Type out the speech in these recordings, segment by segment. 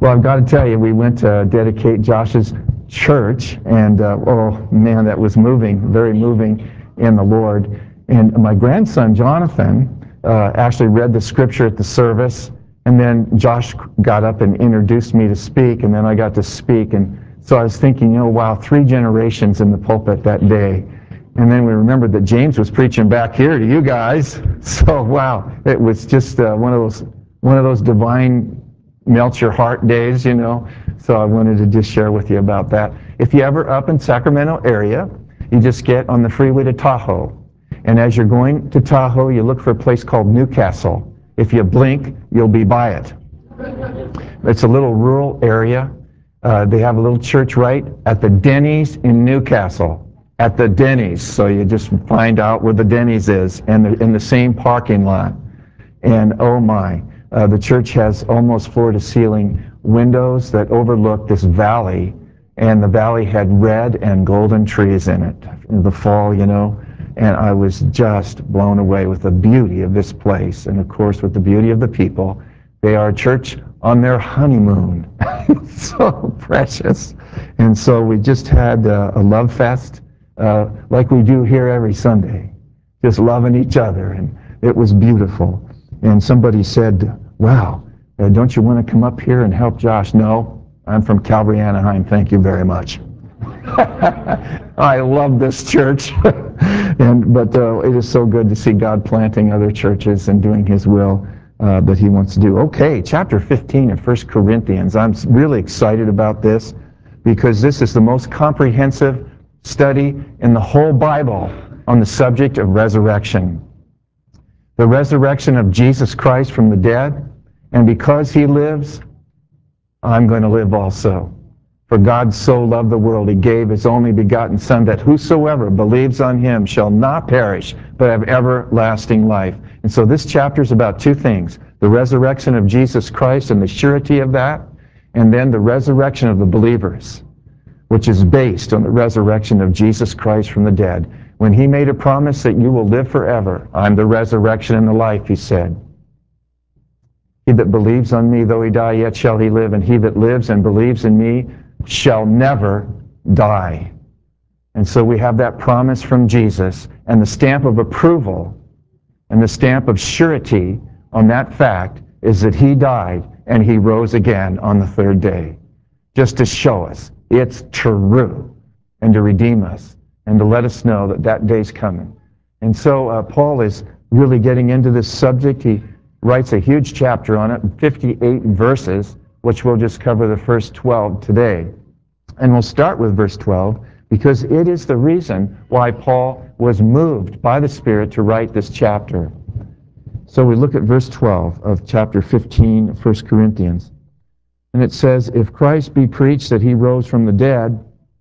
Well, I've got to tell you, we went to dedicate Josh's church, and oh man, that was moving, very moving in the Lord. And my grandson, Jonathan, actually read the scripture at the service, and then Josh got up and introduced me to speak, and then I got to speak. And so I was thinking, wow, 3 generations in the pulpit that day. And then we remembered that James was preaching back here to you guys. So wow, it was just one of those divine melt your heart days, So I wanted to just share with you about that. If you're ever up in Sacramento area, you just get on the freeway to Tahoe. And as you're going to Tahoe, you look for a place called Newcastle. If you blink, you'll be by it. It's a little rural area. They have a little church right at the Denny's in Newcastle. At the Denny's. So you just find out where the Denny's is, and they're in the same parking lot. And oh my, the church has almost floor-to-ceiling windows that overlook this valley, and the valley had red and golden trees in it in the fall, and I was just blown away with the beauty of this place, and of course with the beauty of the people. They are a church on their honeymoon. So precious. And so we just had a love fest like we do here every Sunday, just loving each other, and it was beautiful. And somebody said, wow, don't you want to come up here and help Josh? No, I'm from Calvary Anaheim, thank you very much. I love this church, but it is so good to see God planting other churches and doing His will that He wants to do. Okay, chapter 15 of 1 Corinthians. I'm really excited about this because this is the most comprehensive study in the whole Bible on the subject of resurrection. The resurrection of Jesus Christ from the dead, and because He lives, I'm going to live also. For God so loved the world, He gave His only begotten Son, that whosoever believes on Him shall not perish, but have everlasting life. And so this chapter is about 2 things: the resurrection of Jesus Christ and the surety of that, and then the resurrection of the believers, which is based on the resurrection of Jesus Christ from the dead. When He made a promise that you will live forever, I'm the resurrection and the life, He said. He that believes on me, though he die, yet shall he live, and he that lives and believes in me shall never die. And so we have that promise from Jesus, and the stamp of approval and the stamp of surety on that fact is that He died and He rose again on the 3rd day, just to show us it's true, and to redeem us, and to let us know that that day's coming. And so Paul is really getting into this subject. He writes a huge chapter on it, 58 verses, which we'll just cover the first 12 today. And we'll start with verse 12, because it is the reason why Paul was moved by the Spirit to write this chapter. So we look at verse 12 of chapter 15 of 1 Corinthians. And it says, if Christ be preached that He rose from the dead,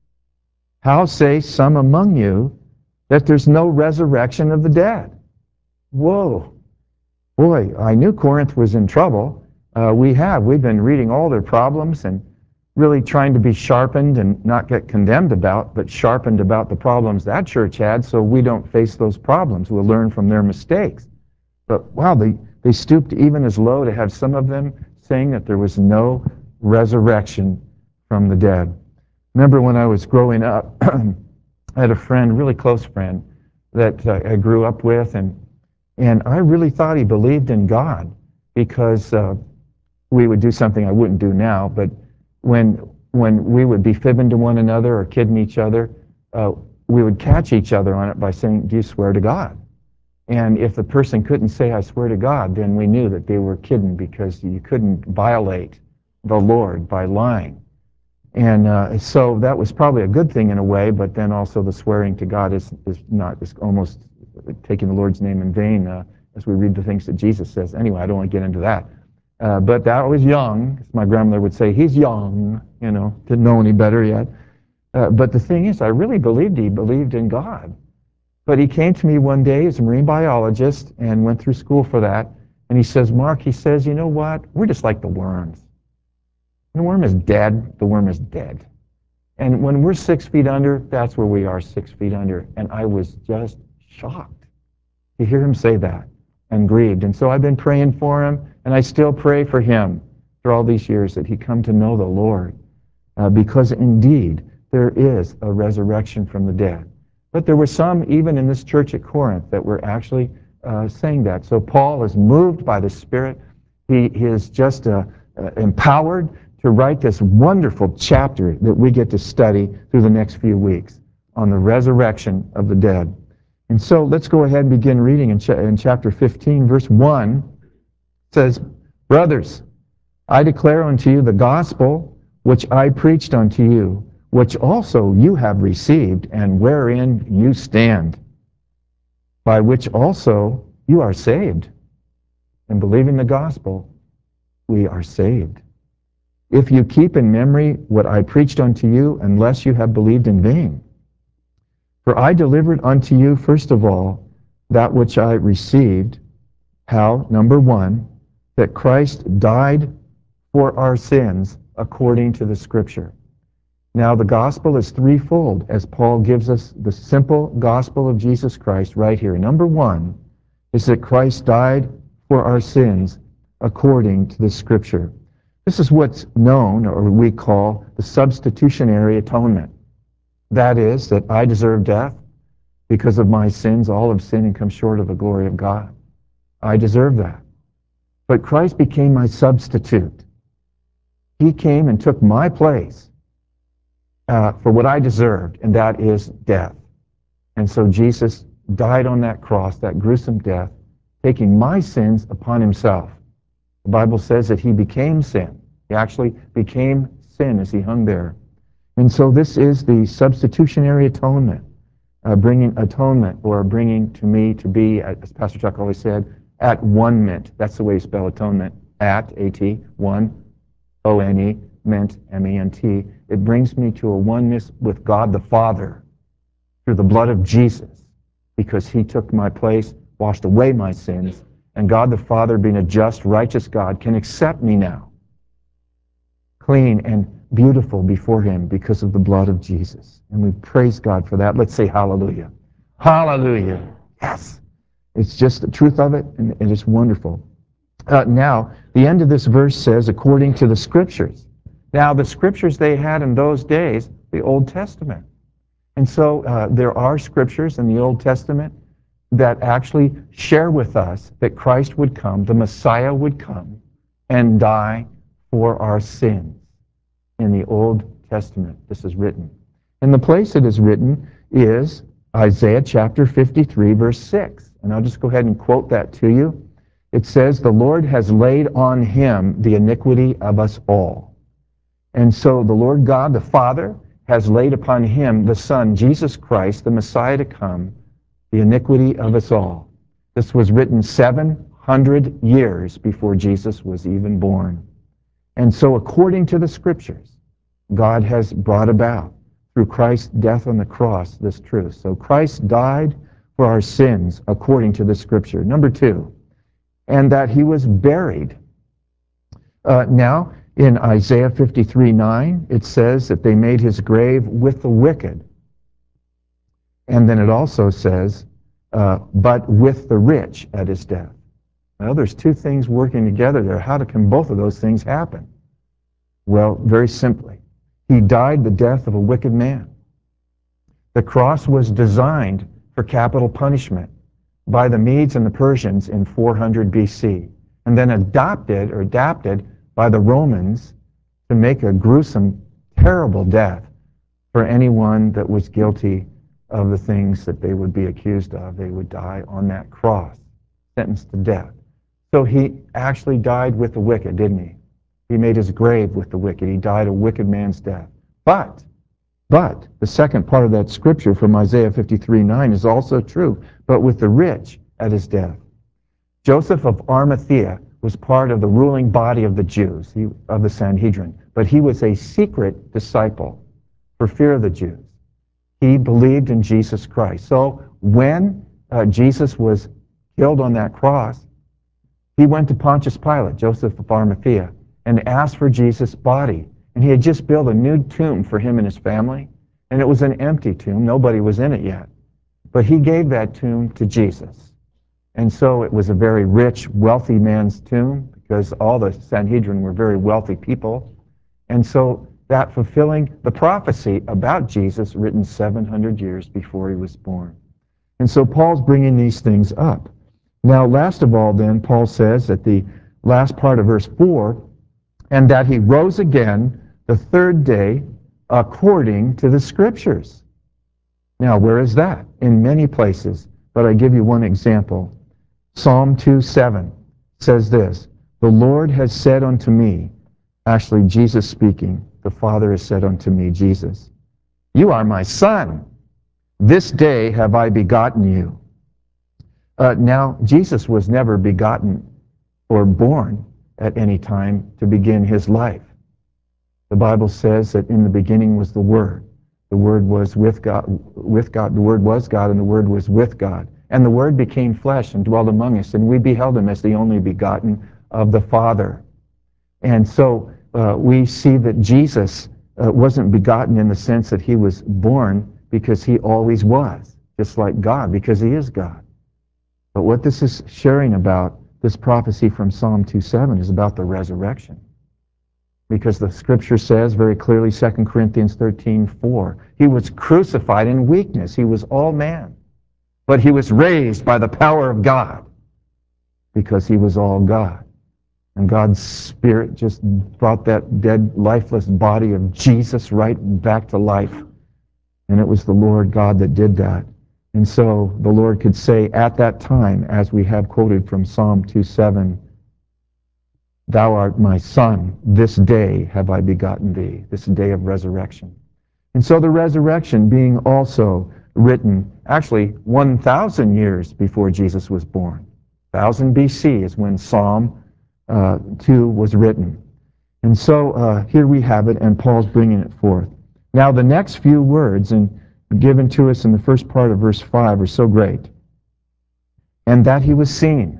how say some among you that there's no resurrection of the dead? Whoa. Boy, I knew Corinth was in trouble. We've been reading all their problems and really trying to be sharpened and not get condemned about, but sharpened about the problems that church had so we don't face those problems. We'll learn from their mistakes. But wow, they stooped even as low to have some of them saying that there was no resurrection from the dead. Remember when I was growing up, I had a friend, a really close friend, that I grew up with, and I really thought he believed in God, because we would do something I wouldn't do now, but when we would be fibbing to one another or kidding each other, we would catch each other on it by saying, do you swear to God? And if the person couldn't say, I swear to God, then we knew that they were kidding, because you couldn't violate the Lord by lying. And so that was probably a good thing in a way, but then also the swearing to God is almost taking the Lord's name in vain, as we read the things that Jesus says. Anyway, I don't want to get into that. But I was young, as my grandmother would say, he's young, didn't know any better yet. But the thing is, I really believed he believed in God. But he came to me one day as a marine biologist and went through school for that. And he says, Mark, he says, you know what? We're just like the worms. The worm is dead. The worm is dead. And when we're 6 feet under, that's where we are, 6 feet under. And I was just shocked to hear him say that and grieved. And so I've been praying for him, and I still pray for him after all these years, that he come to know the Lord, because indeed there is a resurrection from the dead. But there were some, even in this church at Corinth, that were actually saying that. So Paul is moved by the Spirit. He is just empowered to write this wonderful chapter that we get to study through the next few weeks on the resurrection of the dead. And so let's go ahead and begin reading in chapter 15, verse 1. It says, "Brothers, I declare unto you the gospel which I preached unto you, which also you have received, and wherein you stand, by which also you are saved." In believing the gospel, we are saved. "If you keep in memory what I preached unto you, unless you have believed in vain. For I delivered unto you first of all that which I received, how," number one, "that Christ died for our sins according to the Scripture." Now the gospel is threefold, as Paul gives us the simple gospel of Jesus Christ right here. Number one is that Christ died for our sins according to the Scripture. This is what's known, or we call, the substitutionary atonement. That is, that I deserve death because of my sins. All have sinned and come short of the glory of God. I deserve that. But Christ became my substitute. He came and took my place for what I deserved, and that is death. And so Jesus died on that cross, that gruesome death, taking my sins upon himself. The Bible says that he became sin. He actually became sin as he hung there. And so this is the substitutionary atonement, bringing atonement, or bringing to me to be, as Pastor Chuck always said, at one-ment. That's the way you spell atonement. At, A-T, one, O-N-E, ment, M-E-N-T. It brings me to a oneness with God the Father through the blood of Jesus, because he took my place, washed away my sins, and God the Father, being a just, righteous God, can accept me now, clean and beautiful before him because of the blood of Jesus. And we praise God for that. Let's say hallelujah. Hallelujah. Yes. It's just the truth of it, and it is wonderful. Now, the end of this verse says, according to the Scriptures. Now, the Scriptures they had in those days, the Old Testament. And so there are Scriptures in the Old Testament that actually share with us that Christ would come, the Messiah would come, and die for our sins. In the Old Testament, this is written. And the place it is written is Isaiah chapter 53, verse 6. And I'll just go ahead and quote that to you. It says, "The Lord has laid on him the iniquity of us all." And so the Lord God, the Father, has laid upon him, the Son, Jesus Christ, the Messiah to come, the iniquity of us all. This was written 700 years before Jesus was even born. And so according to the Scriptures, God has brought about, through Christ's death on the cross, this truth. So Christ died for our sins according to the Scripture. Number two, and that he was buried. Now, in Isaiah 53:9, it says that they made his grave with the wicked. And then it also says, but with the rich at his death. Well, there's two things working together there. How can both of those things happen? Well, very simply, he died the death of a wicked man. The cross was designed for capital punishment by the Medes and the Persians in 400 BC, and then adapted by the Romans to make a gruesome, terrible death for anyone that was guilty of the things that they would be accused of. They would die on that cross, sentenced to death. So he actually died with the wicked, didn't he? He made his grave with the wicked. He died a wicked man's death. But the second part of that scripture from Isaiah 53:9 is also true, but with the rich at his death. Joseph of Arimathea was part of the ruling body of the Jews, of the Sanhedrin, but he was a secret disciple for fear of the Jews. He believed in Jesus Christ. So when Jesus was killed on that cross, he went to Pontius Pilate, Joseph of Arimathea, and asked for Jesus' body. And he had just built a new tomb for him and his family, and it was an empty tomb. Nobody was in it yet. But he gave that tomb to Jesus. And so it was a very rich, wealthy man's tomb. The because all the Sanhedrin were very wealthy people. And so that fulfilling the prophecy about Jesus written 700 years before he was born. And so Paul's bringing these things up. Now, last of all, then, Paul says at the last part of verse 4, and that he rose again the third day according to the Scriptures. Now, where is that? In many places, but I give you one example. Psalm 2:7 says this, the Lord has said unto me, actually Jesus speaking, the Father has said unto me, Jesus, you are my Son. This day have I begotten you. Now, Jesus was never begotten or born at any time to begin his life. The Bible says that in the beginning was the Word. The Word was with God. The Word was God, and the Word was with God. And the Word became flesh and dwelt among us, and we beheld him as the only begotten of the Father. And so we see that Jesus wasn't begotten in the sense that he was born because he always was, just like God, because he is God. But what this is sharing about, this prophecy from Psalm 2:7, is about the resurrection. Because the Scripture says very clearly, 2 Corinthians 13:4, he was crucified in weakness. He was all man. But he was raised by the power of God because he was all God. And God's Spirit just brought that dead, lifeless body of Jesus right back to life. And it was the Lord God that did that. And so the Lord could say at that time, as we have quoted from Psalm 2:7, thou art my Son, this day have I begotten thee, this day of resurrection. And so the resurrection being also written, actually 1,000 years before Jesus was born. 1000 BC is when Psalm 2 was written. And so here we have it, and Paul's bringing it forth. Now the next few words given to us in the first part of verse 5 are so great. And that he was seen.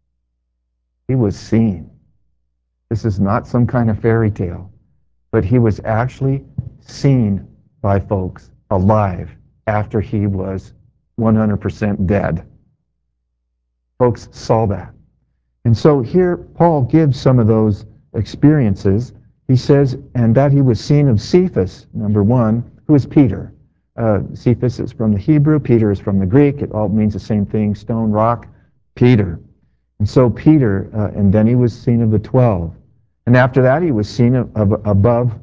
He was seen. This is not some kind of fairy tale, but he was actually seen by folks alive after he was 100% dead. Folks saw that. And so here Paul gives some of those experiences. He says, and that he was seen of Cephas, number one, who is Peter. Cephas is from the Hebrew, Peter is from the Greek. It all means the same thing, stone, rock, Peter. And so Peter, and then he was seen of the 12. And after that he was seen of above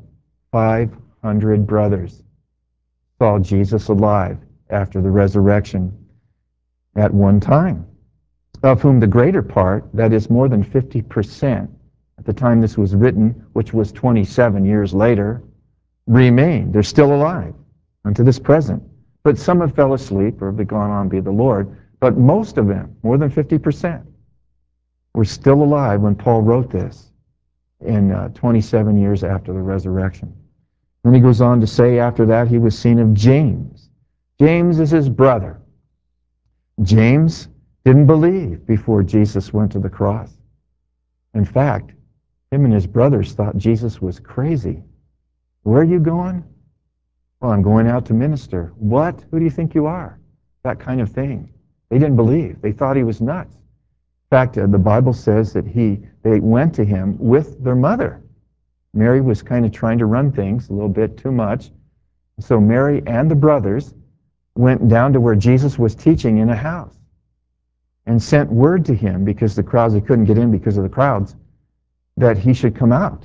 500 brothers. Saw Jesus alive after the resurrection at one time, of whom the greater part, that is more than 50%, at the time this was written, which was 27 years later, remain. They're still alive unto this present. But some have fell asleep or have gone on to be the Lord. But most of them, more than 50%, were still alive when Paul wrote this in 27 years after the resurrection. Then he goes on to say after that he was seen of James. James is his brother. James didn't believe before Jesus went to the cross. In fact, him and his brothers thought Jesus was crazy. Where are you going? Well, I'm going out to minister. What? Who do you think you are? That kind of thing. They didn't believe. They thought he was nuts. In fact, the Bible says that they went to him with their mother. Mary was kind of trying to run things a little bit too much. So Mary and the brothers went down to where Jesus was teaching in a house and sent word to him, because the crowds, they couldn't get in because of the crowds, that he should come out.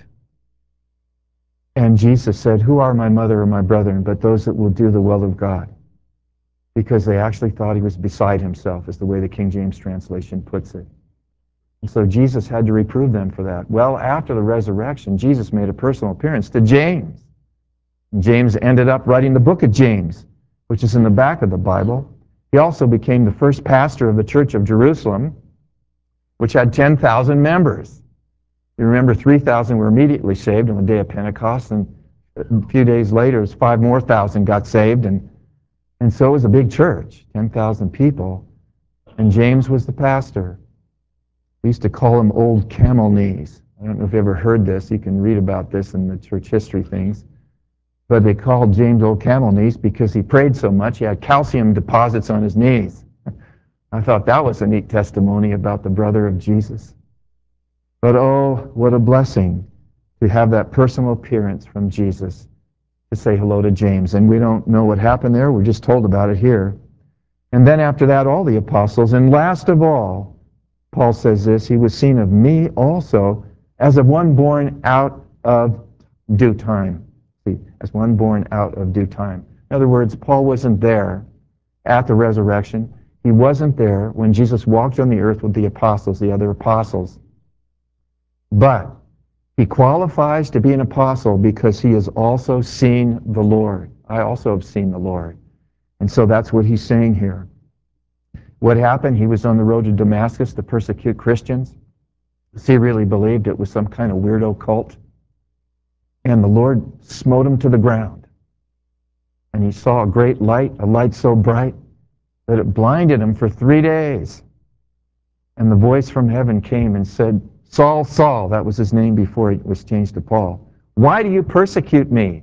And Jesus said, who are my mother or my brethren but those that will do the will of God? Because they actually thought he was beside himself, is the way the King James translation puts it. And so Jesus had to reprove them for that. Well, after the resurrection, Jesus made a personal appearance to James. James ended up writing the book of James, which is in the back of the Bible. He also became the first pastor of the Church of Jerusalem, which had 10,000 members. You remember 3,000 were immediately saved on the day of Pentecost, and a few days later, 5,000 more got saved, and so it was a big church, 10,000 people, and James was the pastor. We used to call him Old Camel Knees. I don't know if you ever heard this. You can read about this in the church history things. But they called James Old Camel Knees because he prayed so much. He had calcium deposits on his knees. I thought that was a neat testimony about the brother of Jesus. But oh, what a blessing to have that personal appearance from Jesus to say hello to James. And we don't know what happened there. We're just told about it here. And then after that, all the apostles. And last of all, Paul says this, he was seen of me also as of one born out of due time. See, as one born out of due time. In other words, Paul wasn't there at the resurrection. He wasn't there when Jesus walked on the earth with the apostles, the other apostles. But he qualifies to be an apostle because he has also seen the Lord. I also have seen the Lord. And so that's what he's saying here. What happened? He was on the road to Damascus to persecute Christians. He really believed it was some kind of weirdo cult. And the Lord smote him to the ground. And he saw a great light, a light so bright that it blinded him for 3 days. And the voice from heaven came and said, Saul, Saul, that was his name before he was changed to Paul, why do you persecute me?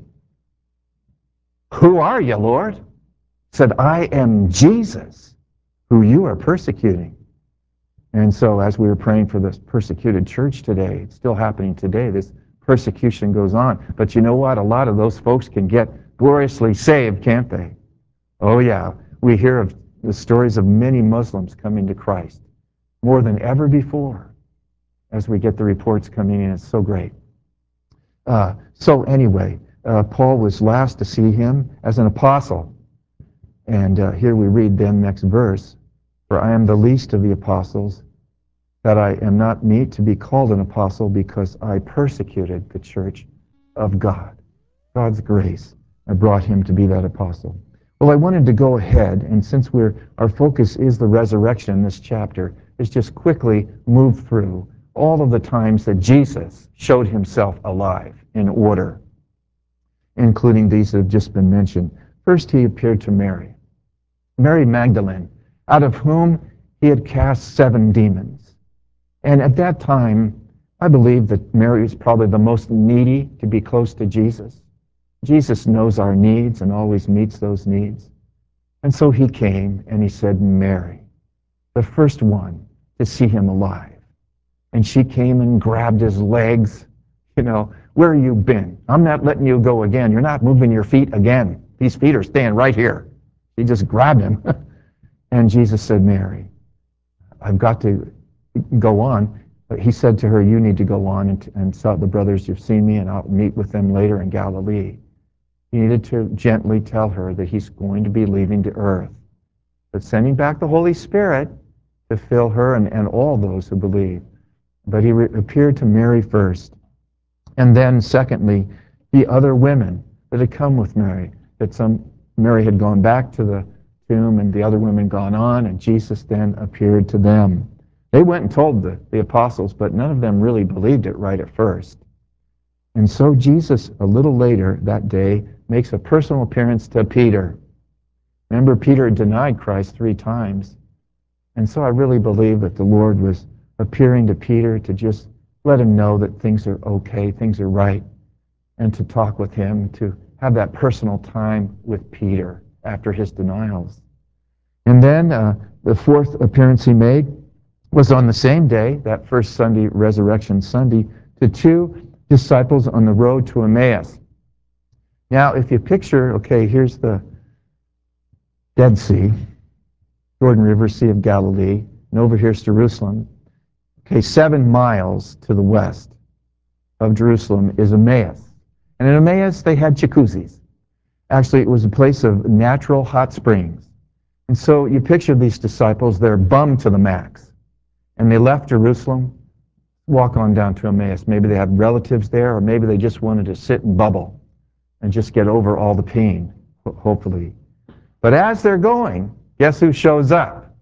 Who are you, Lord? He said, I am Jesus, who you are persecuting. And so as we were praying for this persecuted church today, it's still happening today, this persecution goes on. But you know what? A lot of those folks can get gloriously saved, can't they? Oh yeah, we hear of the stories of many Muslims coming to Christ, more than ever before, as we get the reports coming in. It's so great. So anyway, Paul was last to see him as an apostle. And here we read then next verse, for I am the least of the apostles, that I am not meet to be called an apostle because I persecuted the church of God. God's grace, I brought him to be that apostle. Well, I wanted to go ahead, and since our focus is the resurrection in this chapter, is just quickly move through all of the times that Jesus showed himself alive in order, including these that have just been mentioned. First, he appeared to Mary, Mary Magdalene, out of whom he had cast 7 demons. And at that time, I believe that Mary is probably the most needy to be close to Jesus. Jesus knows our needs and always meets those needs. And so he came and he said, Mary, the first one to see him alive. And she came and grabbed his legs. You know, where have you been? I'm not letting you go again. You're not moving your feet again. These feet are staying right here. She just grabbed him. And Jesus said, Mary, I've got to go on. But he said to her, you need to go on and tell the brothers you've seen me, and I'll meet with them later in Galilee. He needed to gently tell her that he's going to be leaving the earth, but sending back the Holy Spirit to fill her and all those who believe. But he appeared to Mary first. And then secondly, the other women that had come with Mary, Mary had gone back to the tomb and the other women gone on, and Jesus then appeared to them. They went and told the apostles, but none of them really believed it right at first. And so Jesus, a little later that day, makes a personal appearance to Peter. Remember, Peter had denied Christ 3 times. And so I really believe that the Lord was appearing to Peter to just let him know that things are okay, things are right, and to talk with him, to have that personal time with Peter after his denials. And then the 4th appearance he made was on the same day, that first Sunday, Resurrection Sunday, to 2 disciples on the road to Emmaus. Now, if you picture, okay, here's the Dead Sea, Jordan River, Sea of Galilee, and over here's Jerusalem. Okay, 7 miles to the west of Jerusalem is Emmaus. And in Emmaus, they had jacuzzis. Actually, it was a place of natural hot springs. And so you picture these disciples, they're bummed to the max. And they left Jerusalem, walk on down to Emmaus. Maybe they had relatives there, or maybe they just wanted to sit and bubble and just get over all the pain, hopefully. But as they're going, guess who shows up?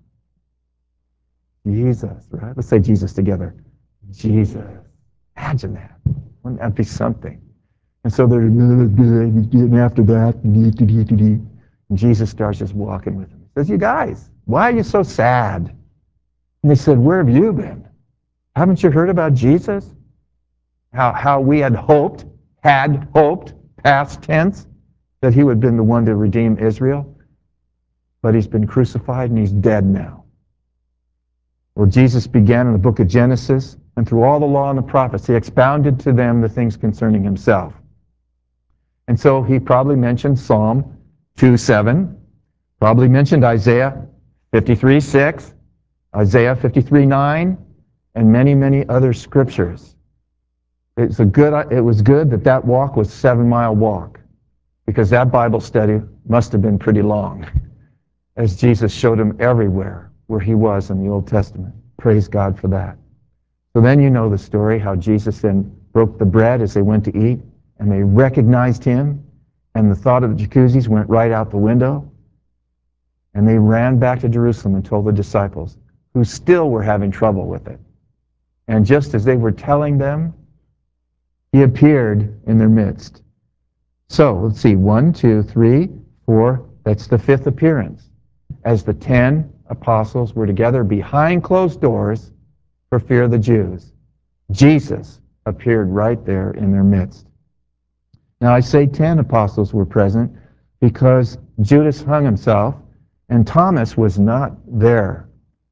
Jesus, right? Let's say Jesus together. Jesus. Imagine that. Wouldn't that be something? And so they're getting after that. And Jesus starts just walking with them. He says, you guys, why are you so sad? And they said, where have you been? Haven't you heard about Jesus? How we had hoped, past tense, that he would have been the one to redeem Israel. But he's been crucified and he's dead now. Well, Jesus began in the book of Genesis and through all the law and the prophets, he expounded to them the things concerning himself. And so he probably mentioned Psalm 2:7, probably mentioned Isaiah 53:6, Isaiah 53:9, and many, many other scriptures. It was good that that walk was a 7-mile walk, because that Bible study must have been pretty long, as Jesus showed him everywhere where he was in the Old Testament. Praise God for that. So then you know the story, how Jesus then broke the bread as they went to eat, and they recognized him, and the thought of the jacuzzis went right out the window, and they ran back to Jerusalem and told the disciples, who still were having trouble with it. And just as they were telling them, he appeared in their midst. So, let's see, 1, 2, 3, 4, that's the 5th appearance. As the 10 apostles were together behind closed doors for fear of the Jews, Jesus appeared right there in their midst. Now, I say 10 apostles were present because Judas hung himself and Thomas was not there.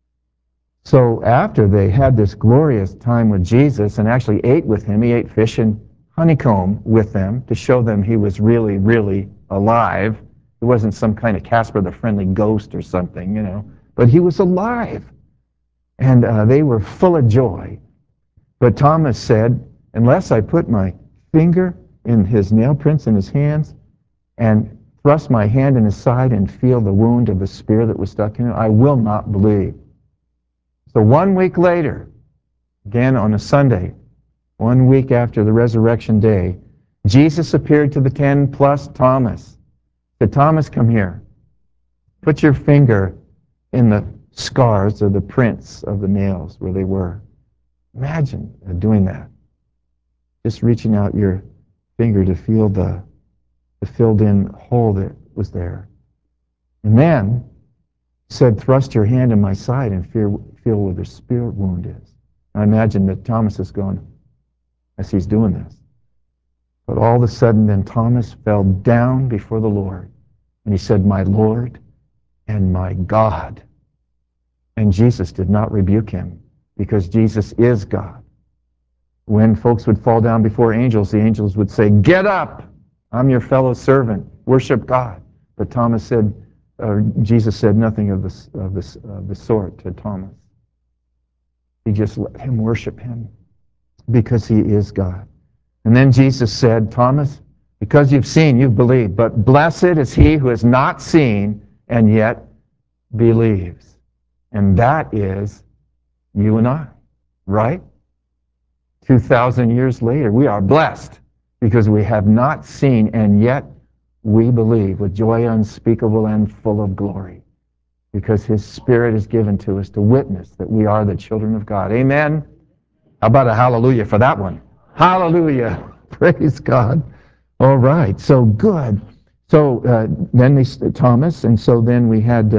So after they had this glorious time with Jesus and actually ate with him, he ate fish and honeycomb with them to show them he was really, really alive. He wasn't some kind of Casper the Friendly Ghost or something, you know, but he was alive. And they were full of joy. But Thomas said, unless I put my finger in his nail prints in his hands and thrust my hand in his side and feel the wound of the spear that was stuck in him, I will not believe. So 1 week later, again on a Sunday, 1 week after the resurrection day, Jesus appeared to the 10 plus Thomas. Said, Thomas, come here. Put your finger in the scars or the prints of the nails where they were. Imagine doing that. Just reaching out your finger to feel the filled in hole that was there. And then said, thrust your hand in my side and feel where the spear wound is. I imagine that Thomas is going, as he's doing this. But all of a sudden then Thomas fell down before the Lord and he said, my Lord and my God. And Jesus did not rebuke him because Jesus is God. When folks would fall down before angels, the angels would say, get up, I'm your fellow servant, worship God. But Jesus said nothing of the sort to Thomas. He just let him worship him because he is God. And then Jesus said, Thomas, because you've seen, you've believed, but blessed is he who has not seen and yet believes. And that is you and I, right? 2,000 years later, we are blessed because we have not seen and yet we believe with joy unspeakable and full of glory, because his Spirit is given to us to witness that we are the children of God. Amen? How about a hallelujah for that one? Hallelujah. Praise God. All right. So good. So then Thomas, and so then we had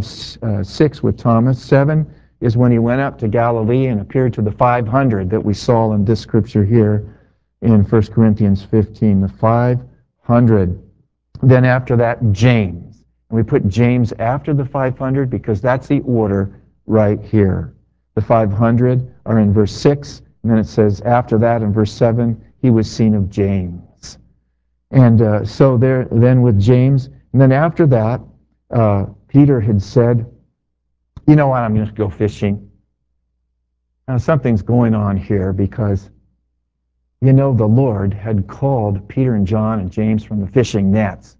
6 with Thomas. 7 is when he went up to Galilee and appeared to the 500 that we saw in this scripture here in 1 Corinthians 15. The 500. Then after that, James. And we put James after the 500 because that's the order right here. The 500 are in verse 6, and then it says after that in verse 7, he was seen of James. And so there, then with James, and then after that, Peter had said, you know what, I'm going to go fishing. Now something's going on here because, you know, the Lord had called Peter and John and James from the fishing nets.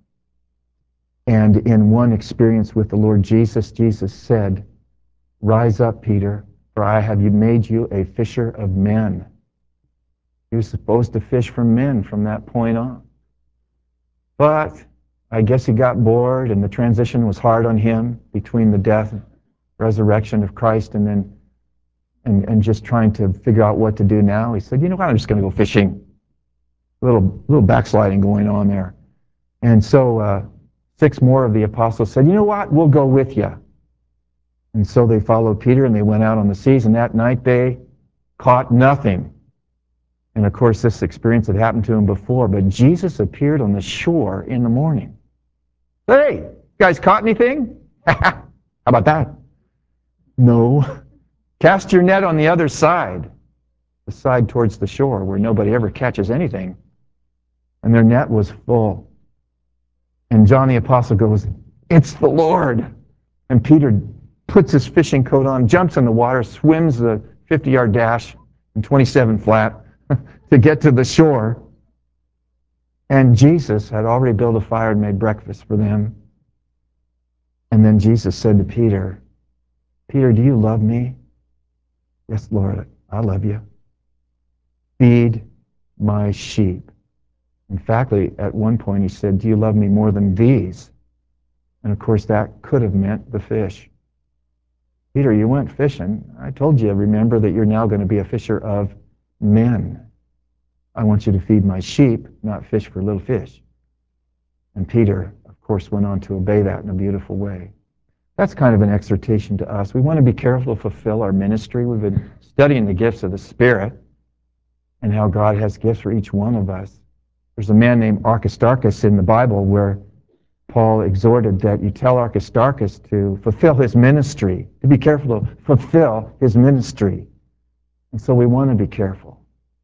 And in one experience with the Lord Jesus, Jesus said, rise up, Peter, for I have made you a fisher of men. He was supposed to fish for men from that point on. But I guess he got bored and the transition was hard on him between the death and resurrection of Christ and then and just trying to figure out what to do now. He said, you know what, I'm just going to go fishing. A little backsliding going on there. And so 6 more of the apostles said, you know what, we'll go with you. And so they followed Peter and they went out on the seas, and that night they caught nothing. And of course this experience had happened to him before, but Jesus appeared on the shore in the morning. Hey, you guys caught anything? How about that? No. Cast your net on the other side. the side towards the shore where nobody ever catches anything. And their net was full. And John the Apostle goes, "It's the Lord." And Peter puts his fishing coat on, jumps in the water, swims the 50-yard dash in 27 flat to get to the shore. And Jesus had already built a fire and made breakfast for them. And then Jesus said to Peter, "Peter, do you love me?" "Yes, Lord, I love you." "Feed my sheep." In fact, at one point he said, "Do you love me more than these?" And of course that could have meant the fish. "Peter, you went fishing. I told you, remember, that you're now going to be a fisher of men. I want you to feed my sheep, not fish for little fish." And Peter, of course, went on to obey that in a beautiful way. That's kind of an exhortation to us. We want to be careful to fulfill our ministry. We've been studying the gifts of the Spirit and how God has gifts for each one of us. There's a man named Aristarchus in the Bible where Paul exhorted that you tell Aristarchus to fulfill his ministry, to be careful to fulfill his ministry. And so we want to be careful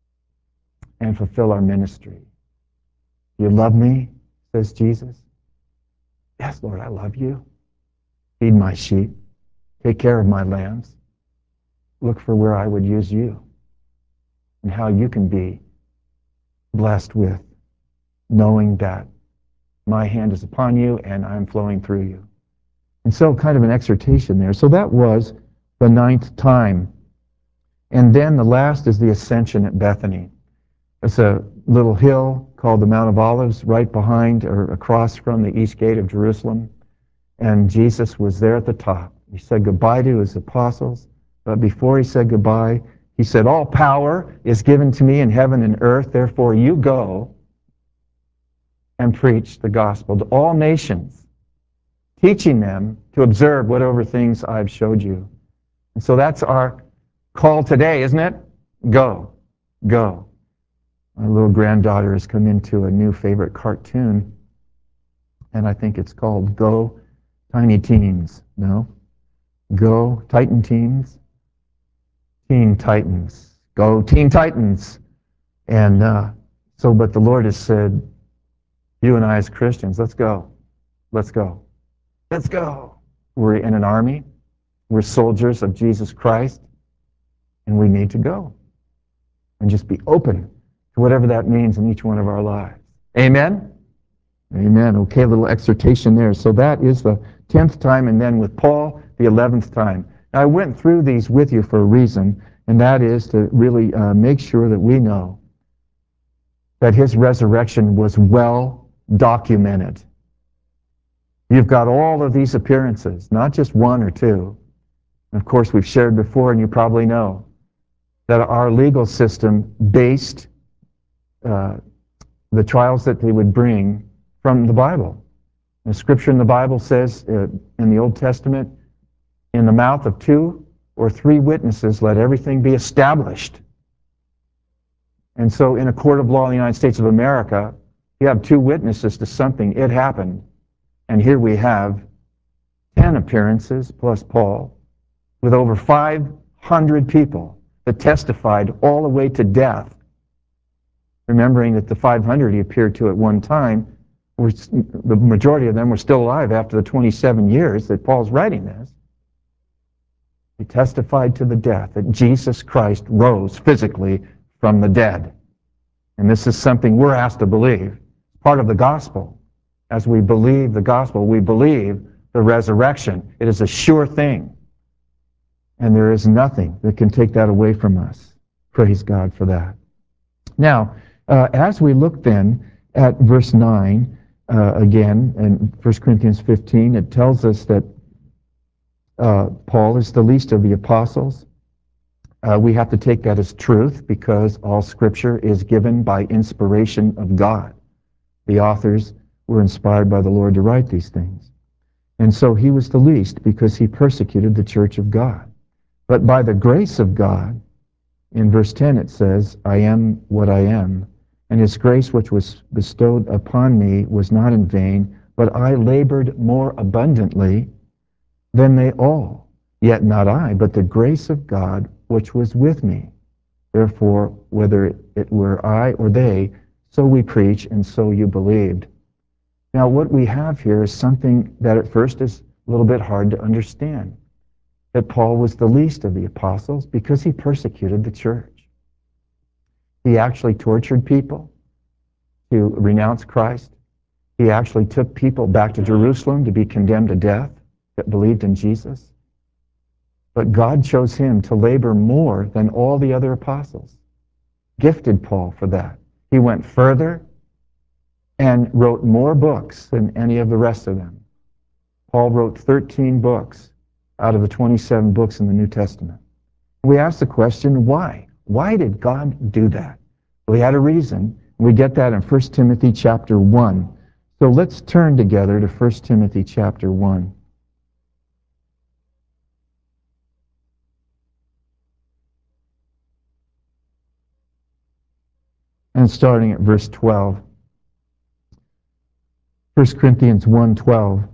and fulfill our ministry. "You love me?" says Jesus. "Yes, Lord, I love you. Feed my sheep. Take care of my lambs. Look for where I would use you and how you can be blessed with knowing that my hand is upon you and I'm flowing through you." And so kind of an exhortation there. So that was the 9th time. And then the last is the ascension at Bethany. It's a little hill called the Mount of Olives right behind or across from the east gate of Jerusalem. And Jesus was there at the top. He said goodbye to his apostles. But before he said goodbye, he said, "All power is given to me in heaven and earth. Therefore you go and preach the gospel to all nations, teaching them to observe whatever things I've showed you." And so that's our call today, isn't it? Go. Go. My little granddaughter has come into a new favorite cartoon, and I think it's called Go Tiny Teens. No? Go Titan Teens. Teen Titans. Go Teen Titans. And but the Lord has said, you and I as Christians, let's go. Let's go. Let's go. We're in an army. We're soldiers of Jesus Christ. And we need to go. And just be open to whatever that means in each one of our lives. Amen? Amen. Okay, a little exhortation there. So that is the 10th time, and then with Paul, the 11th time. Now, I went through these with you for a reason, and that is to really make sure that we know that his resurrection was well documented. You've got all of these appearances, not just one or two. Of course, we've shared before, and you probably know, that our legal system based the trials that they would bring from the Bible. The scripture in the Bible says, in the Old Testament, in the mouth of 2 or 3 witnesses, let everything be established. And so in a court of law in the United States of America, you have 2 witnesses to something, it happened. And here we have 10 appearances, plus Paul, with over 500 people that testified all the way to death. Remembering that the 500 he appeared to at one time, the majority of them were still alive after the 27 years that Paul's writing this. He testified to the death that Jesus Christ rose physically from the dead. And this is something we're asked to believe. Part of the gospel. As we believe the gospel, we believe the resurrection. It is a sure thing. And there is nothing that can take that away from us. Praise God for that. Now, as we look then at verse 9, again, in 1 Corinthians 15, it tells us that Paul is the least of the apostles. We have to take that as truth because all Scripture is given by inspiration of God. The authors were inspired by the Lord to write these things. And so he was the least because he persecuted the church of God. But by the grace of God, in verse 10 it says, I am what I am, and his grace which was bestowed upon me was not in vain, but I labored more abundantly than they all. Yet not I, but the grace of God which was with me. Therefore, whether it were I or they, so we preach, and so you believed. Now, what we have here is something that at first is a little bit hard to understand. That Paul was the least of the apostles because he persecuted the church. He actually tortured people to renounce Christ. He actually took people back to Jerusalem to be condemned to death that believed in Jesus. But God chose him to labor more than all the other apostles. Gifted Paul for that. He went further and wrote more books than any of the rest of them. Paul wrote 13 books out of the 27 books in the New Testament. We ask the question, why? Why did God do that? Well, he had a reason. We get that in 1 Timothy chapter 1. So let's turn together to 1 Timothy chapter 1. And starting at verse 12. 1 Corinthians 1:12.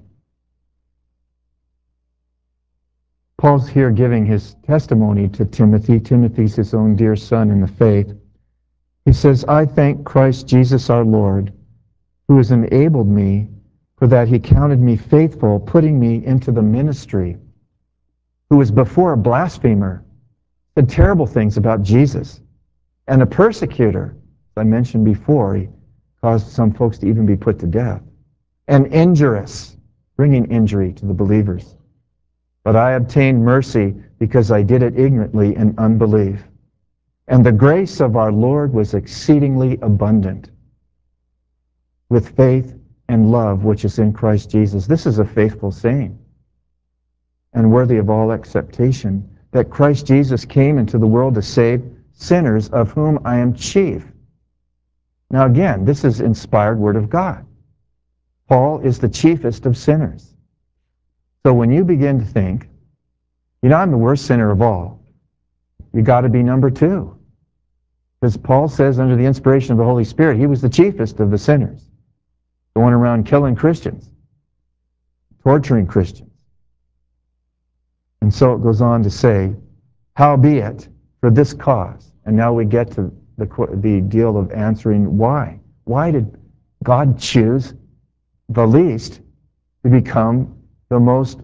Paul's here giving his testimony to Timothy. Timothy's his own dear son in the faith. He says, I thank Christ Jesus our Lord, who has enabled me, for that he counted me faithful, putting me into the ministry, who was before a blasphemer, said terrible things about Jesus, and a persecutor. As I mentioned before, he caused some folks to even be put to death, and injurious, bringing injury to the believers. But I obtained mercy because I did it ignorantly in unbelief. And the grace of our Lord was exceedingly abundant with faith and love which is in Christ Jesus. This is a faithful saying and worthy of all acceptation, that Christ Jesus came into the world to save sinners, of whom I am chief. Now again, this is inspired word of God. Paul is the chiefest of sinners. So when you begin to think, I'm the worst sinner of all, you got to be number 2. Because Paul says under the inspiration of the Holy Spirit, he was the chiefest of the sinners, going around killing Christians, torturing Christians. And so it goes on to say, howbeit, for this cause. And now we get to the deal of answering why. Why did God choose the least to become the most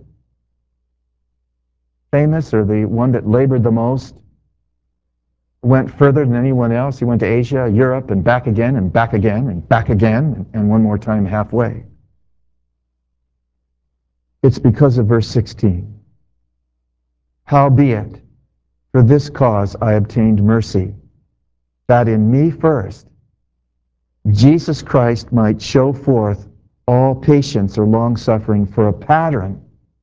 famous, or the one that labored the most, went further than anyone else? He went to Asia, Europe, and back again, and back again, and back again, and one more time halfway. It's because of verse 16. Howbeit, for this cause I obtained mercy, that in me first Jesus Christ might show forth all patience or long-suffering for a pattern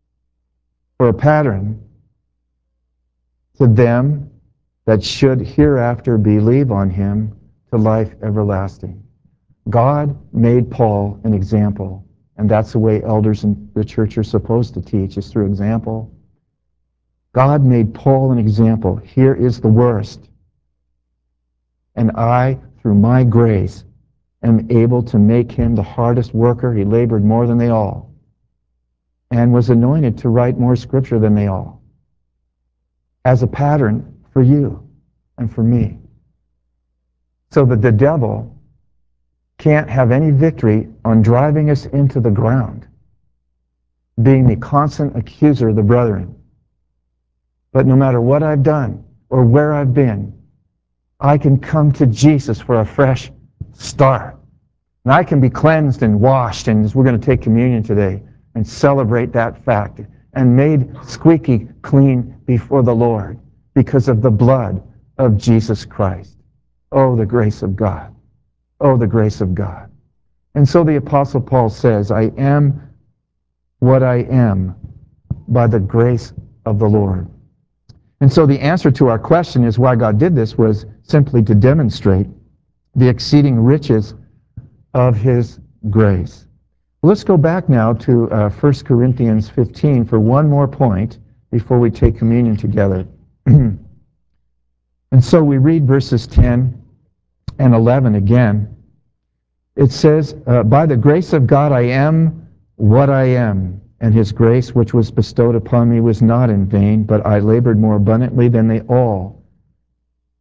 to them that should hereafter believe on him to life everlasting. God made Paul an example, and that's the way elders in the church are supposed to teach, is through example. God made Paul an example. Here is the worst. And I, through my grace, am able to make him the hardest worker. He labored more than they all, and was anointed to write more scripture than they all, as a pattern for you and for me. So that the devil can't have any victory on driving us into the ground, being the constant accuser of the brethren. But no matter what I've done or where I've been, I can come to Jesus for a fresh start. And I can be cleansed and washed, and as we're going to take communion today and celebrate that fact, and made squeaky clean before the Lord because of the blood of Jesus Christ. Oh, the grace of God. Oh, the grace of God. And so the Apostle Paul says, I am what I am by the grace of the Lord. And so the answer to our question is why God did this was simply to demonstrate the exceeding riches of his grace. Let's go back now to 1 Corinthians 15 for one more point before we take communion together. And so we read verses 10 and 11 again. It says, by the grace of God I am what I am, and his grace which was bestowed upon me was not in vain, but I labored more abundantly than they all.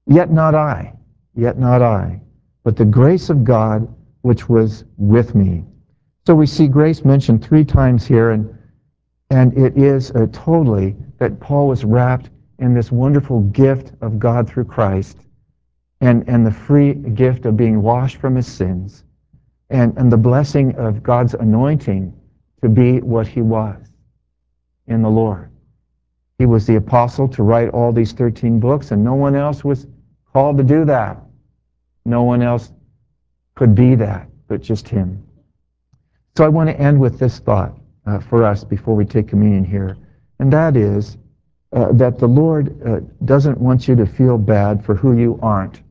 Yet not I, yet not I, but the grace of God which was with me. So we see grace mentioned 3 times here, and it is totally that Paul was wrapped in this wonderful gift of God through Christ, and the free gift of being washed from his sins, and the blessing of God's anointing to be what he was in the Lord. He was the apostle to write all these 13 books, and no one else was called to do that. No one else could be that, but just him. So I want to end with this thought for us before we take communion here, and that is that the Lord doesn't want you to feel bad for who you aren't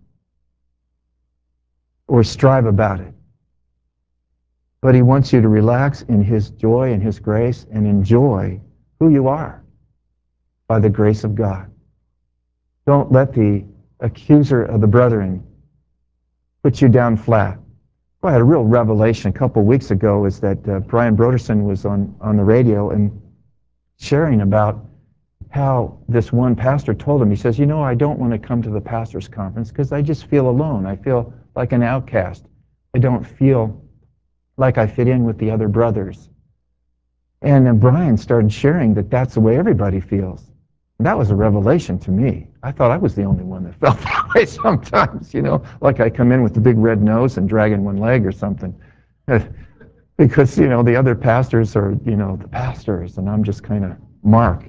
or strive about it. But he wants you to relax in his joy and his grace and enjoy who you are by the grace of God. Don't let the accuser of the brethren put you down flat. Well, I had a real revelation a couple weeks ago is that Brian Broderson was on the radio and sharing about how this one pastor told him, he says, I don't want to come to the pastor's conference because I just feel alone. I feel like an outcast. I don't feel like I fit in with the other brothers. And Brian started sharing that that's the way everybody feels. And that was a revelation to me. I thought I was the only one that felt that way sometimes, like I come in with the big red nose and dragging one leg or something. Because, the other pastors are, the pastors, and I'm just kind of Mark,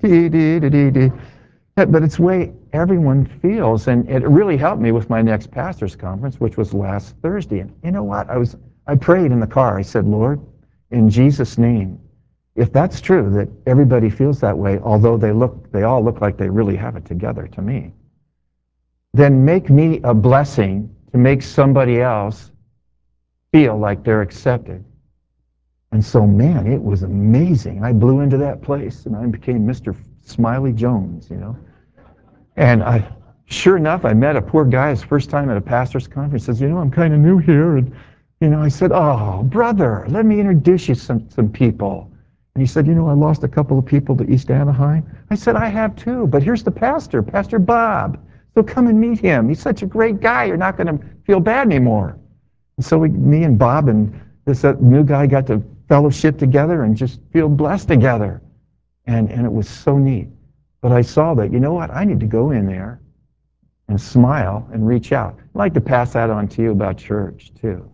But it's the way everyone feels, and it really helped me with my next pastor's conference, which was last Thursday. And you know what? I prayed in the car. I said, Lord, in Jesus' name, if that's true, that everybody feels that way, although they all look like they really have it together to me, then make me a blessing to make somebody else feel like they're accepted. And so, man, it was amazing. I blew into that place, and I became Mr. Smiley Jones, And sure enough, I met a poor guy his first time at a pastor's conference. He says, I'm kind of new here. And, I said, oh, brother, let me introduce you some people. And he said, I lost a couple of people to East Anaheim. I said, I have too, but here's the pastor, Pastor Bob. So come and meet him. He's such a great guy. You're not going to feel bad anymore. And so me and Bob and this new guy got to fellowship together and just feel blessed together. And it was so neat. But I saw that, I need to go in there and smile and reach out. I'd like to pass that on to you about church, too.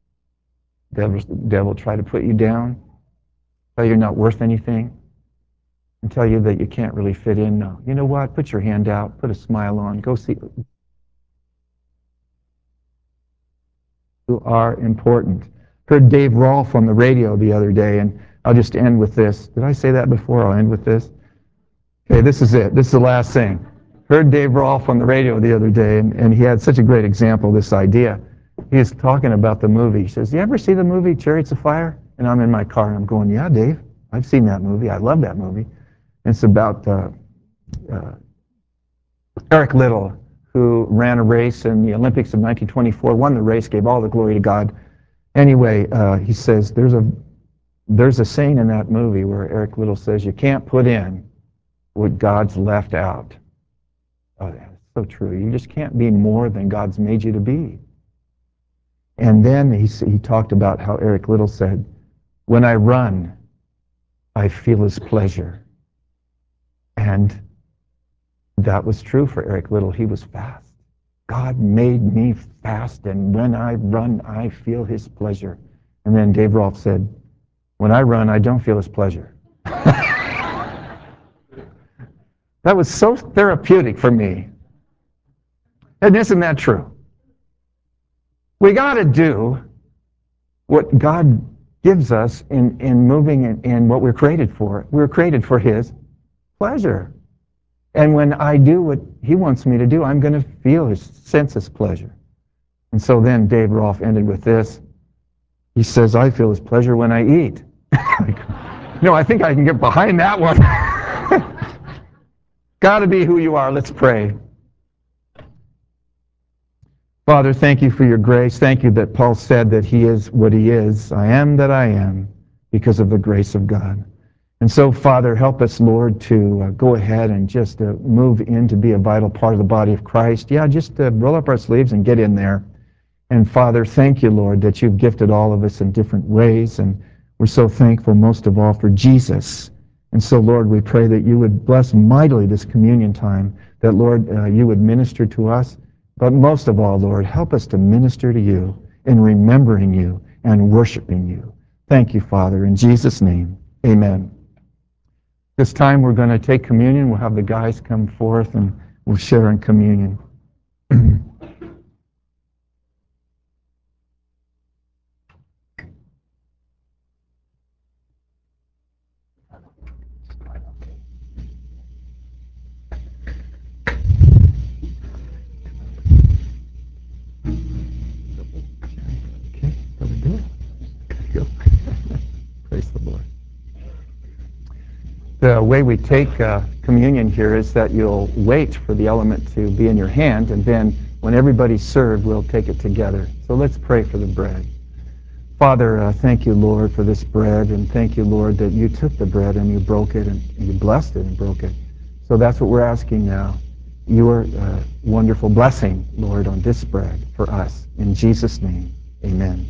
Devil try to put you down, tell you you're not worth anything, and tell you that you can't really fit in. No. You know what? Put your hand out, put a smile on, go see. You are important. Heard Dave Rolfe on the radio the other day, and I'll just end with this. Did I say that before? I'll end with this. Okay, this is it. This is the last thing. Heard Dave Rolfe on the radio the other day, and he had such a great example of this idea. He was talking about the movie. He says, you ever see the movie Chariots of Fire? And I'm in my car, and I'm going, yeah, Dave, I've seen that movie. I love that movie. And it's about Eric Liddell, who ran a race in the Olympics of 1924, won the race, gave all the glory to God. Anyway, he says, there's a saying in that movie where Eric Liddell says, you can't put in what God's left out. Oh, that's so true. You just can't be more than God's made you to be. And then he talked about how Eric Liddell said, when I run, I feel his pleasure. And that was true for Eric Liddell. He was fast. God made me fast, and when I run, I feel his pleasure. And then Dave Rolfe said, when I run, I don't feel his pleasure. That was so therapeutic for me. And isn't that true? We got to do what God gives us in moving in what we're created for. We're created for his pleasure. And when I do what he wants me to do, I'm going to sense his pleasure. And so then Dave Rolfe ended with this. He says, I feel his pleasure when I eat. I think I can get behind that one. Got to be who you are. Let's pray. Father, thank you for your grace. Thank you that Paul said that he is what he is. I am that I am because of the grace of God. And so, Father, help us, Lord, to go ahead and just move in to be a vital part of the body of Christ. Yeah, just roll up our sleeves and get in there. And Father, thank you, Lord, that you've gifted all of us in different ways. And we're so thankful, most of all, for Jesus. And so, Lord, we pray that you would bless mightily this communion time, that, Lord, you would minister to us. But most of all, Lord, help us to minister to you in remembering you and worshiping you. Thank you, Father. In Jesus' name, amen. This time we're going to take communion. We'll have the guys come forth and we'll share in communion. Okay, brother Bill. Go. Praise the Lord. The way we take communion here is that you'll wait for the element to be in your hand, and then when everybody's served, we'll take it together. So let's pray for the bread. Father, thank you, Lord, for this bread, and thank you, Lord, that you took the bread and you broke it, and you blessed it and broke it. So that's what we're asking now. Your wonderful blessing, Lord, on this bread for us. In Jesus' name, amen.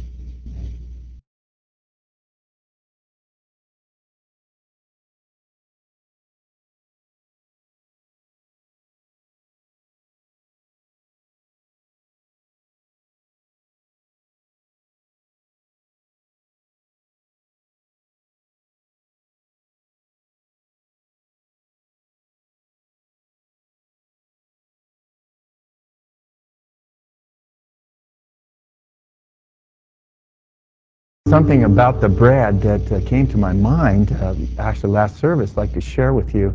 Something about the bread that came to my mind, actually last service, I'd like to share with you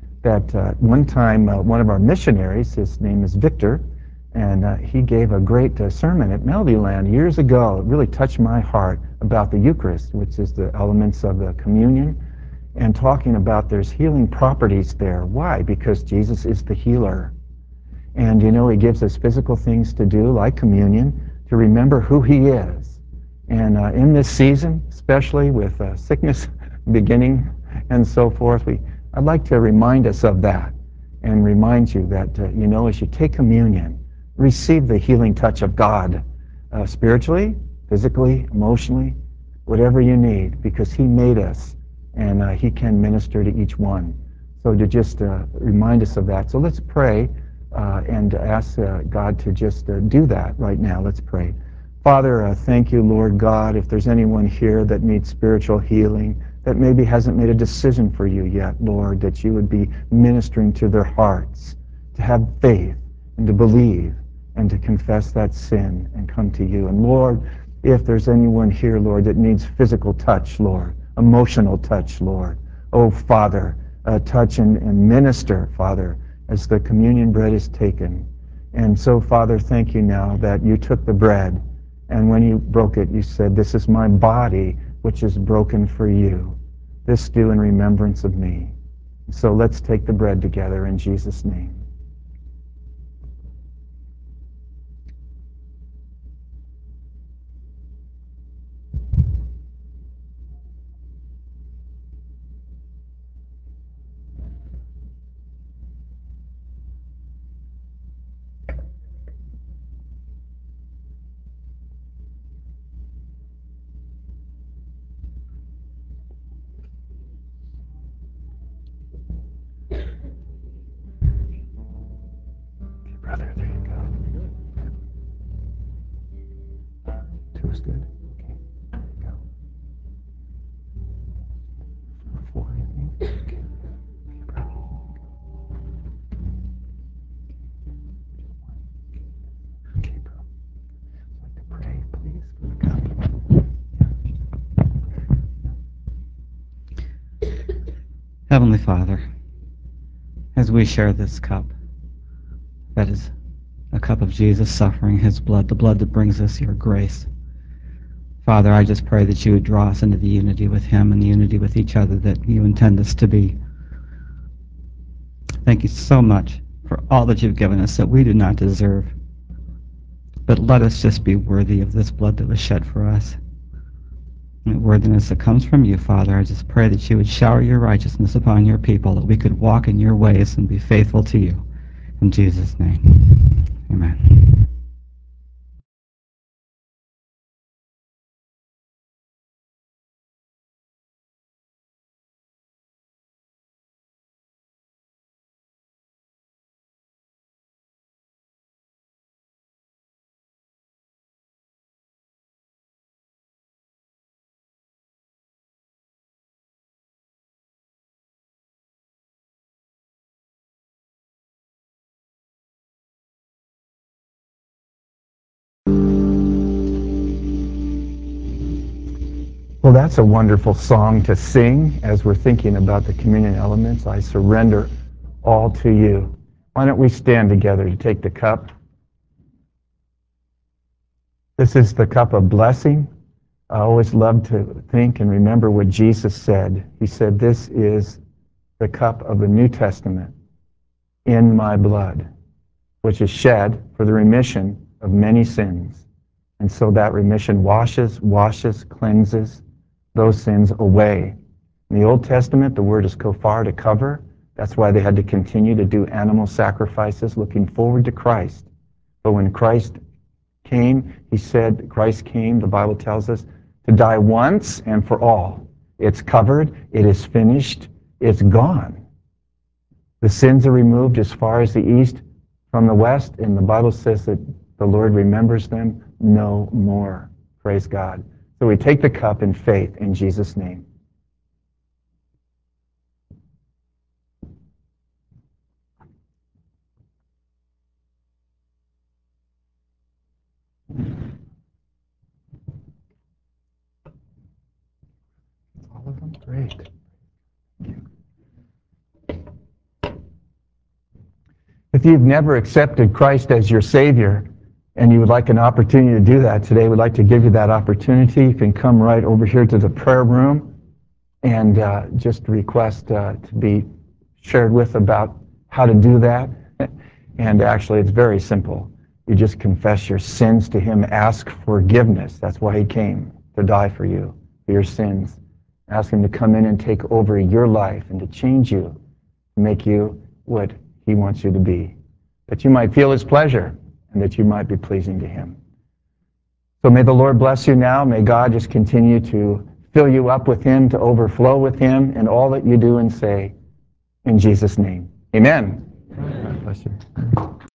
that one time one of our missionaries, his name is Victor, and he gave a great sermon at Melodyland years ago. It really touched my heart about the Eucharist, which is the elements of the communion, and talking about there's healing properties there. Why? Because Jesus is the healer. And you know, he gives us physical things to do, like communion, to remember who he is. And in this season, especially with sickness beginning and so forth, I'd like to remind us of that and remind you that, you know, as you take communion, receive the healing touch of God, spiritually, physically, emotionally, whatever you need, because he made us and he can minister to each one. So to just remind us of that. So let's pray and ask God to just do that right now. Let's pray. Father, thank you, Lord God, if there's anyone here that needs spiritual healing, that maybe hasn't made a decision for you yet, Lord, that you would be ministering to their hearts, to have faith and to believe and to confess that sin and come to you. And Lord, if there's anyone here, Lord, that needs physical touch, Lord, emotional touch, Lord, oh, Father, touch and minister, Father, as the communion bread is taken. And so, Father, thank you now that you took the bread, and when you broke it, you said, this is my body, which is broken for you. This do in remembrance of me. So let's take the bread together in Jesus' name. Okay, brother, there you go. Two is good. Okay, there you go. 4, I think. Okay, brother. Okay, bro. I'd like to pray, please, for the cup. Heavenly Father, as we share this cup, that is a cup of Jesus suffering, his blood, the blood that brings us your grace. Father, I just pray that you would draw us into the unity with him and the unity with each other that you intend us to be. Thank you so much for all that you've given us that we do not deserve. But let us just be worthy of this blood that was shed for us. worthiness that comes from you, Father. I just pray that you would shower your righteousness upon your people, that we could walk in your ways and be faithful to you. In Jesus' name, amen. Well, that's a wonderful song to sing as we're thinking about the communion elements. I surrender all to you. Why don't we stand together to take the cup? This is the cup of blessing. I always love to think and remember what Jesus said. He said, "This is the cup of the New Testament in my blood, which is shed for the remission of many sins." And so that remission washes, cleanses those sins away. In the Old Testament, the word is kofar, to cover. That's why they had to continue to do animal sacrifices, looking forward to Christ. But when Christ came, he said, Christ came, the Bible tells us, to die once and for all. It's covered, it is finished, it's gone. The sins are removed as far as the east from the west, and the Bible says that the Lord remembers them no more. Praise God. So we take the cup in faith in Jesus' name. All of them? Great. If you've never accepted Christ as your Savior and you would like an opportunity to do that today, we'd like to give you that opportunity. You can come right over here to the prayer room and just request to be shared with about how to do that. And actually, it's very simple. You just confess your sins to Him, ask forgiveness. That's why He came, to die for you, for your sins. Ask Him to come in and take over your life and to change you, to make you what He wants you to be, that you might feel His pleasure and that you might be pleasing to Him. So may the Lord bless you now. May God just continue to fill you up with Him, to overflow with Him in all that you do and say. In Jesus' name, amen. God bless you.